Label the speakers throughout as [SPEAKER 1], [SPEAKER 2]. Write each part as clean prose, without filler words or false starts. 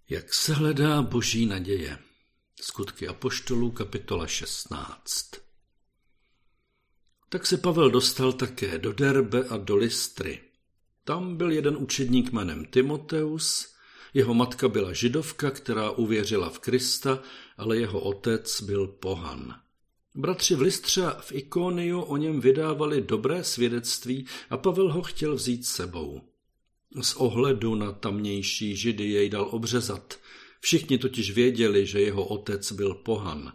[SPEAKER 1] Jak se hledá boží naděje? Skutky apoštolů, kapitola 16. Tak se Pavel dostal také do Derbe a do Lystry. Tam byl jeden učedník jménem Timoteus, jeho matka byla Židovka, která uvěřila v Krista, ale jeho otec byl pohan. Bratři v Lystře a v Ikoniu o něm vydávali dobré svědectví a Pavel ho chtěl vzít s sebou. Z ohledu na tamnější Židy jej dal obřezat. Všichni totiž věděli, že jeho otec byl pohan.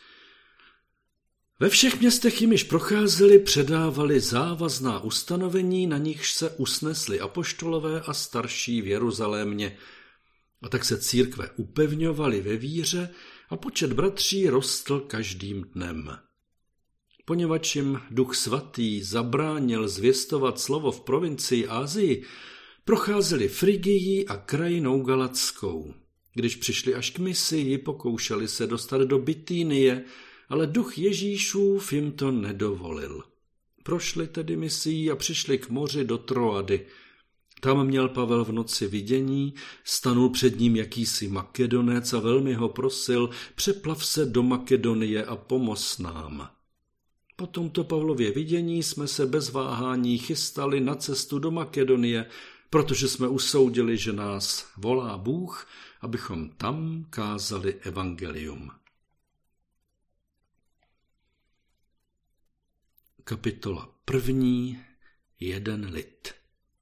[SPEAKER 1] Ve všech městech, jimiž procházeli, předávali závazná ustanovení, na nichž se usnesli apoštolové a starší v Jeruzalémě. A tak se církve upevňovaly ve víře a počet bratří rostl každým dnem. Poněvadž jim Duch Svatý zabránil zvěstovat slovo v provincii Asii, procházeli Frigií a krajinou Galatskou. Když přišli až k Misii, pokoušeli se dostat do Bitínie, ale Duch Ježíšův jim to nedovolil. Prošli tedy Misií a přišli k moři do Troady. Tam měl Pavel v noci vidění, stanul před ním jakýsi Makedonec a velmi ho prosil, přeplav se do Makedonie a pomoz nám. Po tomto Pavlově vidění jsme se bez váhání chystali na cestu do Makedonie, protože jsme usoudili, že nás volá Bůh, abychom tam kázali evangelium. Kapitola 1. Jeden lid.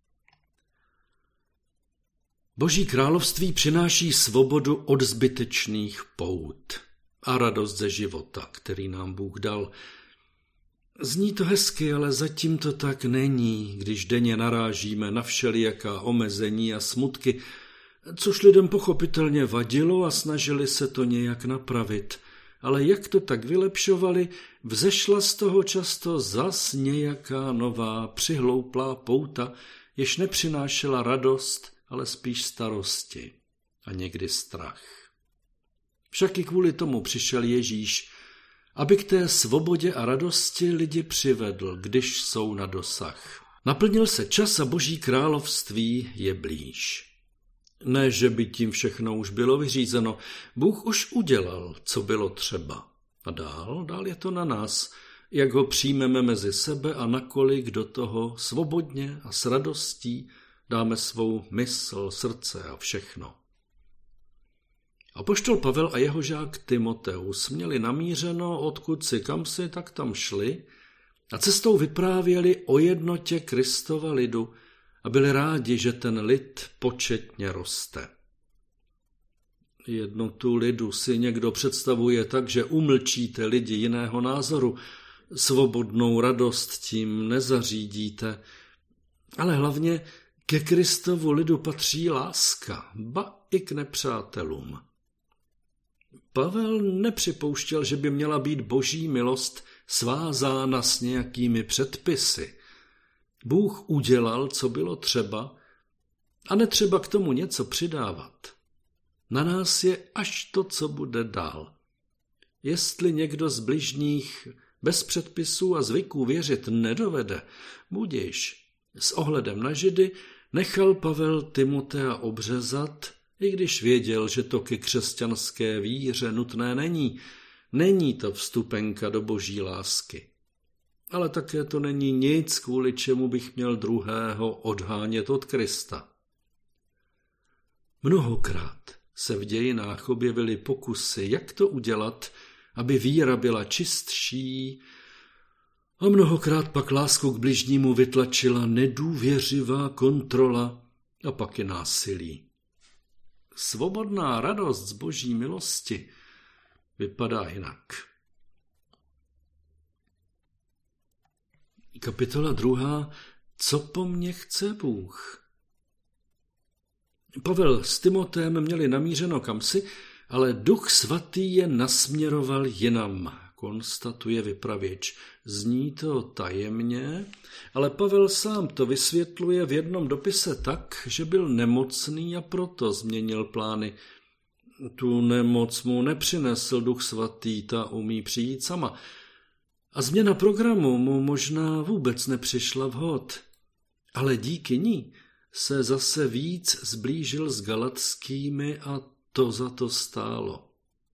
[SPEAKER 1] Boží království přináší svobodu od zbytečných pout a radost ze života, který nám Bůh dal. Zní to hezky, ale zatím to tak není, když denně narážíme na všelijaká omezení a smutky, což lidem pochopitelně vadilo a snažili se to nějak napravit. Ale jak to tak vylepšovali, vzešla z toho často zas nějaká nová přihlouplá pouta, jež nepřinášela radost, ale spíš starosti a někdy strach. Však i kvůli tomu přišel Ježíš, aby k té svobodě a radosti lidi přivedl, když jsou na dosah. Naplnil se čas a Boží království je blíž. Ne, že by tím všechno už bylo vyřízeno. Bůh už udělal, co bylo třeba. A dál je to na nás, jak ho přijmeme mezi sebe a nakolik do toho svobodně a s radostí dáme svou mysl, srdce a všechno. Apoštol Pavel a jeho žák Timoteus měli namířeno, odkud si kam si, tak tam šli a cestou vyprávěli o jednotě Kristova lidu a byli rádi, že ten lid početně roste. Jednotu lidu si někdo představuje tak, že umlčíte lidi jiného názoru, svobodnou radost tím nezařídíte, ale hlavně ke Kristovu lidu patří láska, ba i k nepřátelům. Pavel nepřipouštěl, že by měla být boží milost svázána s nějakými předpisy. Bůh udělal, co bylo třeba, a netřeba k tomu něco přidávat. Na nás je až to, co bude dál. Jestli někdo z bližních bez předpisů a zvyků věřit nedovede, budiž. S ohledem na Židy nechal Pavel Timotea obřezat, i když věděl, že to ke křesťanské víře nutné není. Není to vstupenka do boží lásky. Ale také to není nic, kvůli čemu bych měl druhého odhánět od Krista. Mnohokrát se v dějinách objevily pokusy, jak to udělat, aby víra byla čistší, a mnohokrát pak lásku k bližnímu vytlačila nedůvěřivá kontrola a pak i násilí. Svobodná radost z boží milosti vypadá jinak. Kapitola 2. Co po mně chce Bůh? Pavel s Timoteem měli namířeno kamsi, ale Duch Svatý je nasměroval jinam, konstatuje vypravěč. Zní to tajemně, ale Pavel sám to vysvětluje v jednom dopise tak, že byl nemocný a proto změnil plány. Tu nemoc mu nepřinesl Duch Svatý, ta umí přijít sama. A změna programu mu možná vůbec nepřišla vhod. Ale díky ní se zase víc zblížil s galatskými a to za to stálo.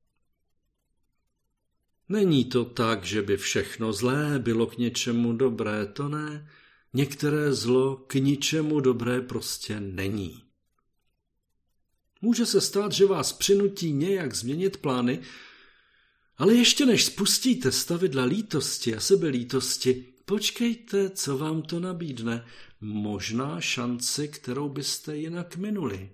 [SPEAKER 1] Není to tak, že by všechno zlé bylo k něčemu dobré, to ne. Některé zlo k ničemu dobré prostě není. Může se stát, že vás přinutí nějak změnit plány, ale ještě než spustíte stavidla lítosti a sebelítosti, počkejte, co vám to nabídne. Možná šanci, kterou byste jinak minuli.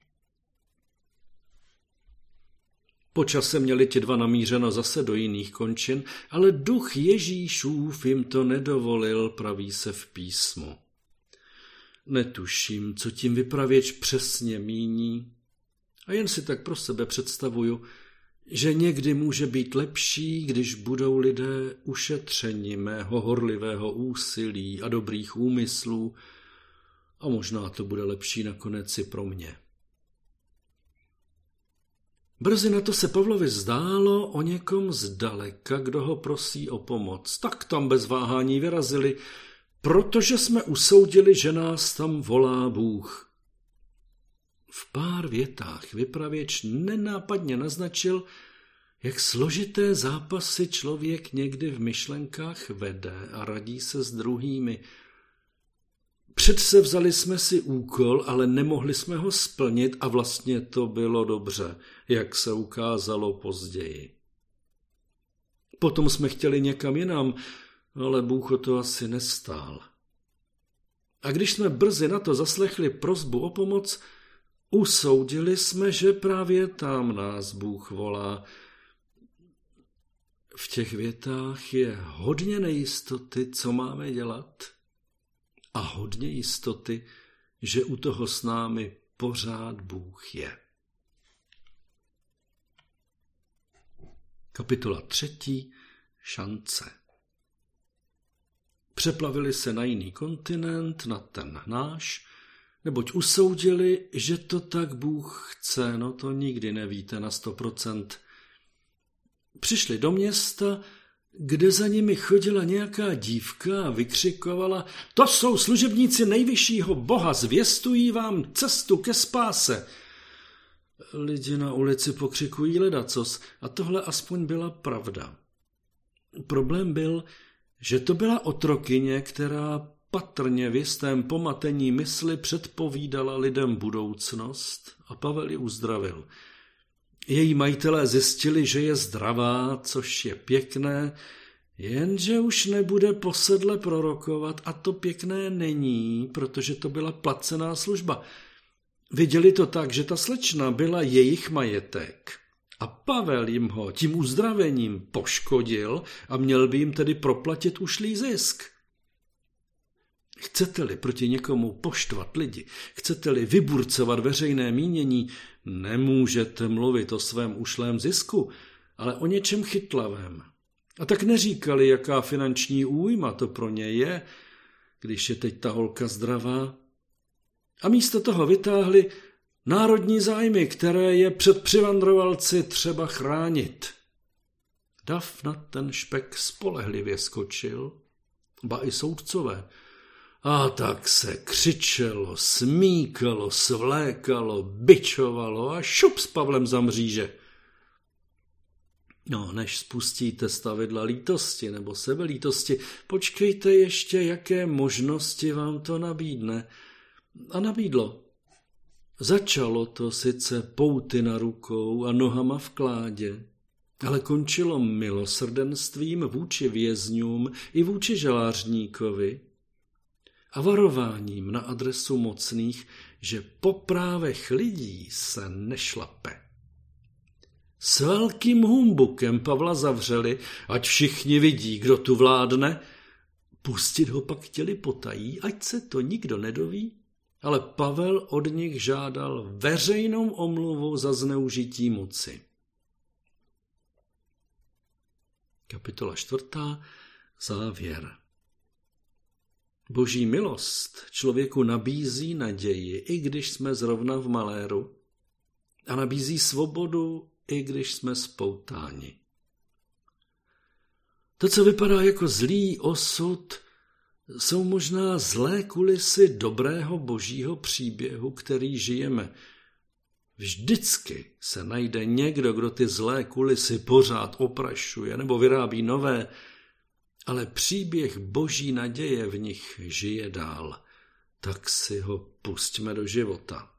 [SPEAKER 1] Po čase měli ti dva namířeno zase do jiných končin, ale duch Ježíšův jim to nedovolil, praví se v písmu. Netuším, co tím vypravěč přesně míní, a jen si tak pro sebe představuju, že někdy může být lepší, když budou lidé ušetřeni mého horlivého úsilí a dobrých úmyslů, a možná to bude lepší nakonec i pro mě. Brzy na to se Pavlovi zdálo o někom zdaleka, kdo ho prosí o pomoc. Tak tam bez váhání vyrazili, protože jsme usoudili, že nás tam volá Bůh. V pár větách vypravěč nenápadně naznačil, jak složité zápasy člověk někdy v myšlenkách vede a radí se s druhými. Předsevzali jsme si úkol, ale nemohli jsme ho splnit a vlastně to bylo dobře, jak se ukázalo později. Potom jsme chtěli někam jinam, ale Bůh o to asi nestál. A když jsme brzy na to zaslechli prosbu o pomoc, usoudili jsme, že právě tam nás Bůh volá. V těch větách je hodně nejistoty, co máme dělat, a hodně jistoty, že u toho s námi pořád Bůh je. Kapitola 3. Šance. Přeplavili se na jiný kontinent, na ten náš, neboť usoudili, že to tak Bůh chce, no to nikdy nevíte na 100%. Přišli do města, kde za nimi chodila nějaká dívka a vykřikovala: To jsou služebníci nejvyššího Boha, zvěstují vám cestu ke spáse. Lidi na ulici pokřikují ledacos a tohle aspoň byla pravda. Problém byl, že to byla otrokyně, která patrně v jistém pomatení mysli předpovídala lidem budoucnost, a Pavel ji uzdravil. Její majitelé zjistili, že je zdravá, což je pěkné, jenže už nebude posedle prorokovat, a to pěkné není, protože to byla placená služba. Viděli to tak, že ta slečna byla jejich majetek a Pavel jim ho tím uzdravením poškodil a měl by jim tedy proplatit ušlý zisk. Chcete-li proti někomu poštvat lidi, chcete-li vyburcovat veřejné mínění, nemůžete mluvit o svém ušlém zisku, ale o něčem chytlavém. A tak neříkali, jaká finanční újma to pro ně je, když je teď ta holka zdravá. A místo toho vytáhli národní zájmy, které je před přivandrovalci třeba chránit. Dav na ten špek spolehlivě skočil, ba i soudcové. A tak se křičelo, smíkalo, svlékalo, bičovalo a šup s Pavlem za mříže. No, než spustíte stavidla lítosti nebo sebelítosti, počkejte ještě, jaké možnosti vám to nabídne. A nabídlo. Začalo to sice pouty na rukou a nohama v kládě, ale končilo milosrdenstvím vůči vězňům i vůči žalářníkovi a varováním na adresu mocných, že po právech lidí se nešlape. S velkým humbukem Pavla zavřeli, ať všichni vidí, kdo tu vládne. Pustit ho pak chtěli potají, ať se to nikdo nedoví, ale Pavel od nich žádal veřejnou omluvu za zneužití moci. Kapitola 4. Závěr. Boží milost člověku nabízí naději, i když jsme zrovna v maléru, a nabízí svobodu, i když jsme spoutáni. To, co vypadá jako zlý osud, jsou možná zlé kulisy dobrého božího příběhu, který žijeme. Vždycky se najde někdo, kdo ty zlé kulisy pořád oprašuje nebo vyrábí nové, ale příběh boží naděje v nich žije dál. Tak si ho pustíme do života.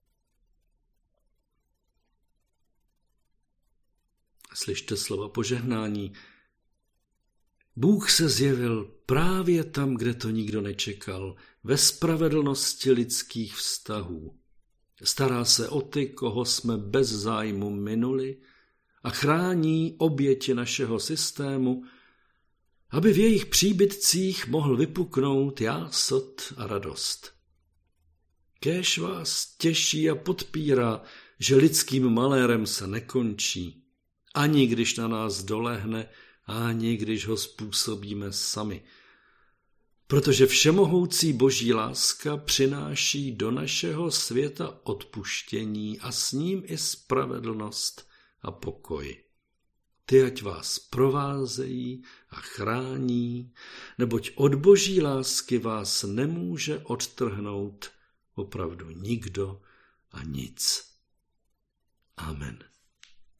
[SPEAKER 1] Slyšte slova požehnání. Bůh se zjevil právě tam, kde to nikdo nečekal, ve spravedlnosti lidských vztahů. Stará se o ty, koho jsme bez zájmu minuli, a chrání oběti našeho systému, aby v jejich příbytcích mohl vypuknout jásot a radost. Kéž vás těší a podpírá, že lidským malérem se nekončí, ani když na nás dolehne, ani když ho způsobíme sami. Protože všemohoucí boží láska přináší do našeho světa odpuštění a s ním i spravedlnost a pokoj. Ty ať vás provázejí a chrání, neboť od boží lásky vás nemůže odtrhnout opravdu nikdo a nic. Amen.